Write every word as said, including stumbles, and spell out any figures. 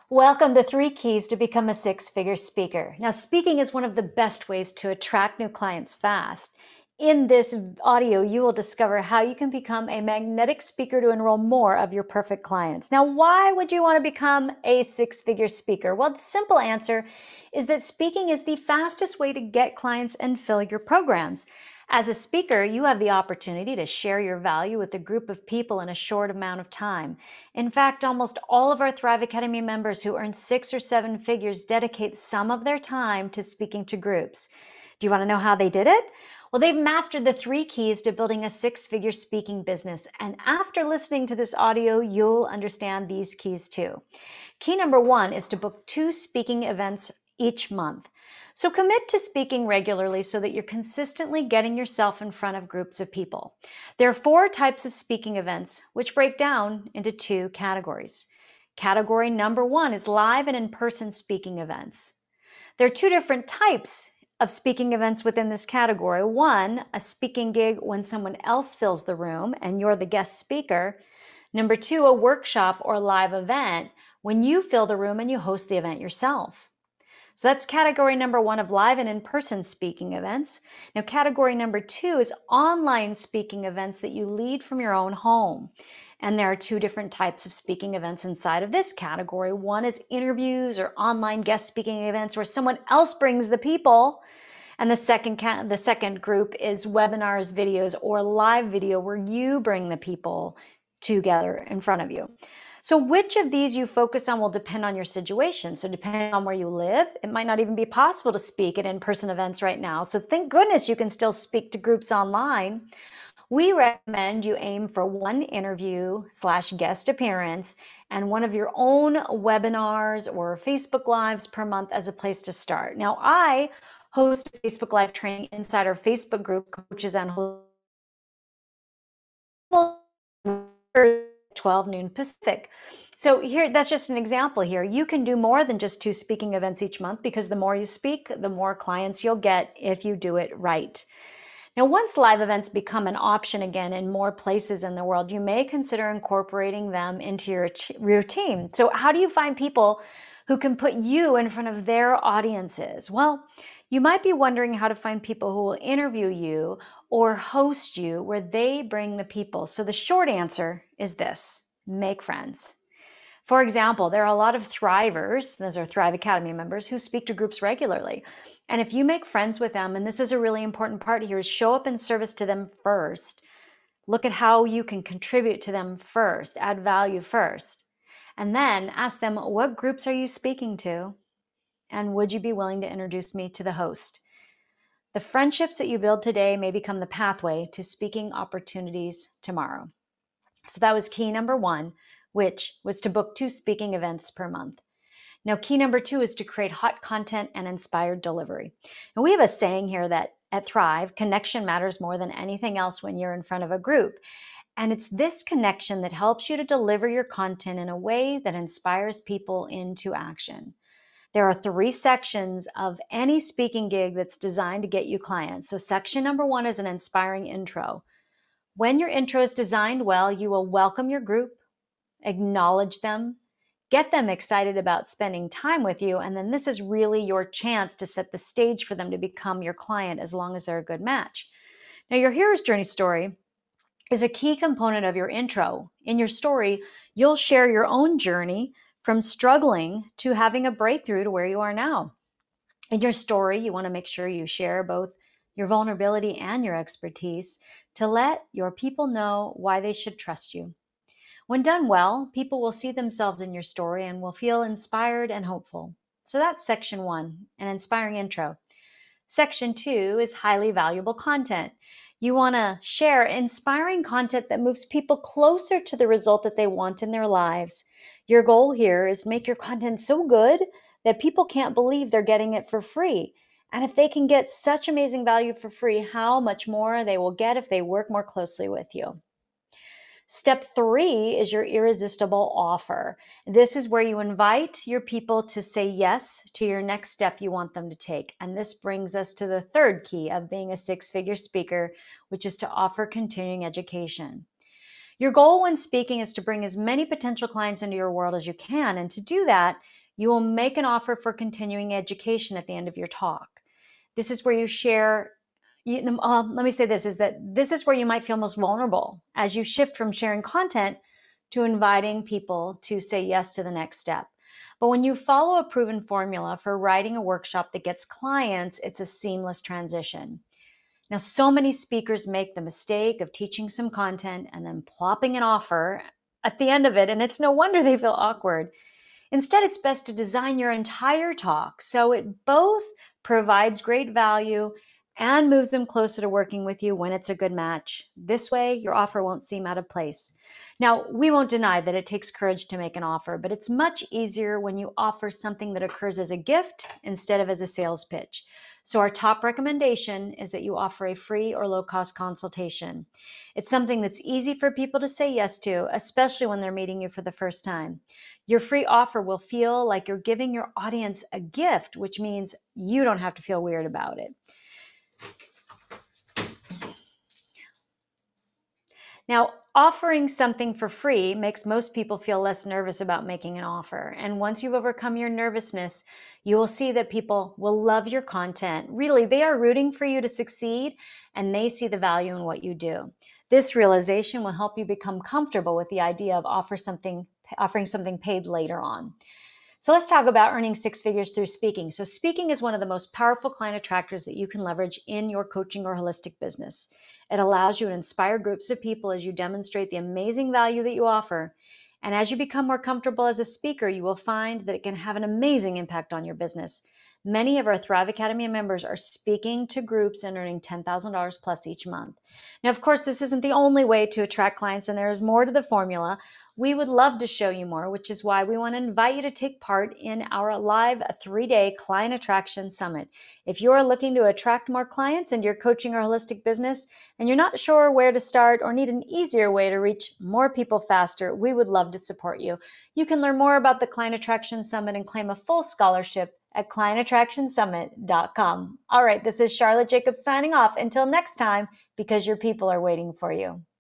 Welcome to Three Keys to Become a Six-Figure Speaker. Now, speaking is one of the best ways to attract new clients fast. In this audio, you will discover how you can become a magnetic speaker to enroll more of your perfect clients. Now, why would you want to become a six-figure speaker? Well, the simple answer is that speaking is the fastest way to get clients and fill your programs. As a speaker, you have the opportunity to share your value with a group of people in a short amount of time. In fact, almost all of our Thrive Academy members who earn six or seven figures dedicate some of their time to speaking to groups. Do you want to know how they did it? Well, they've mastered the three keys to building a six-figure speaking business. And after listening to this audio, you'll understand these keys too. Key number one is to book two speaking events each month. So commit to speaking regularly so that you're consistently getting yourself in front of groups of people. There are four types of speaking events, which break down into two categories. Category number one is live and in-person speaking events. There are two different types of speaking events within this category. One, a speaking gig when someone else fills the room and you're the guest speaker. Number two, a workshop or live event when you fill the room and you host the event yourself. So that's category number one of live and in-person speaking events. Now, category number two is online speaking events that you lead from your own home. And there are two different types of speaking events inside of this category. One is interviews or online guest speaking events where someone else brings the people. And the second, the second group is webinars, videos, or live video where you bring the people together in front of you. So which of these you focus on will depend on your situation. So depending on where you live, it might not even be possible to speak at in-person events right now. So thank goodness you can still speak to groups online. We recommend you aim for one interview slash guest appearance and one of your own webinars or Facebook Lives per month as a place to start. Now, I host a Facebook Live training inside our Facebook group, Coaches and twelve noon Pacific. So here, that's just an example here. You can do more than just two speaking events each month because the more you speak, the more clients you'll get if you do it right. Now, once live events become an option again in more places in the world, you may consider incorporating them into your routine. So how do you find people who can put you in front of their audiences? Well, you might be wondering how to find people who will interview you or host you where they bring the people. So the short answer is this: make friends. For example, there are a lot of Thrivers, those are Thrive Academy members, who speak to groups regularly. And if you make friends with them, and this is a really important part here, is show up in service to them first. Look at how you can contribute to them first, add value first. And then ask them, what groups are you speaking to? And would you be willing to introduce me to the host? The friendships that you build today may become the pathway to speaking opportunities tomorrow. So that was key number one, which was to book two speaking events per month. Now, key number two is to create hot content and inspired delivery. And we have a saying here that at Thrive, connection matters more than anything else when you're in front of a group. And it's this connection that helps you to deliver your content in a way that inspires people into action. There are three sections of any speaking gig that's designed to get you clients. So section number one is an inspiring intro. When your intro is designed well, you will welcome your group, acknowledge them, get them excited about spending time with you, and then this is really your chance to set the stage for them to become your client as long as they're a good match. Now, your hero's journey story is a key component of your intro. In your story, you'll share your own journey from struggling to having a breakthrough to where you are now. In your story, you want to make sure you share both your vulnerability and your expertise to let your people know why they should trust you. When done well, people will see themselves in your story and will feel inspired and hopeful. So that's section one, an inspiring intro. Section two is highly valuable content. You want to share inspiring content that moves people closer to the result that they want in their lives. Your goal here is make your content so good that people can't believe they're getting it for free. And if they can get such amazing value for free, how much more they will get if they work more closely with you. Step three is your irresistible offer. This is where you invite your people to say yes to your next step you want them to take. And this brings us to the third key of being a six-figure speaker, which is to offer continuing education. Your goal when speaking is to bring as many potential clients into your world as you can. And to do that, you will make an offer for continuing education at the end of your talk. This is where you share, you, uh, let me say this, is that this is where you might feel most vulnerable as you shift from sharing content to inviting people to say yes to the next step. But when you follow a proven formula for writing a workshop that gets clients, it's a seamless transition. Now, so many speakers make the mistake of teaching some content and then plopping an offer at the end of it, and it's no wonder they feel awkward. Instead, it's best to design your entire talk so it both provides great value and moves them closer to working with you when it's a good match. This way, your offer won't seem out of place. Now, we won't deny that it takes courage to make an offer, but it's much easier when you offer something that occurs as a gift instead of as a sales pitch. So our top recommendation is that you offer a free or low-cost consultation. It's something that's easy for people to say yes to, especially when they're meeting you for the first time. Your free offer will feel like you're giving your audience a gift, which means you don't have to feel weird about it. Now, offering something for free makes most people feel less nervous about making an offer. And once you've overcome your nervousness, you will see that people will love your content. Really, they are rooting for you to succeed, and they see the value in what you do. This realization will help you become comfortable with the idea of offer something, offering something paid later on. So let's talk about earning six figures through speaking. So speaking is one of the most powerful client attractors that you can leverage in your coaching or holistic business. It allows you to inspire groups of people as you demonstrate the amazing value that you offer. And as you become more comfortable as a speaker, you will find that it can have an amazing impact on your business. Many of our Thrive Academy members are speaking to groups and earning ten thousand dollars plus each month. Now, of course, this isn't the only way to attract clients, and there is more to the formula. We would love to show you more, which is why we want to invite you to take part in our live three-day Client Attraction Summit. If you are looking to attract more clients into your coaching or holistic business, and you're not sure where to start or need an easier way to reach more people faster, we would love to support you. You can learn more about the Client Attraction Summit and claim a full scholarship at client attraction summit dot com. All right, this is Charlotte Jacobs signing off. Until next time, because your people are waiting for you.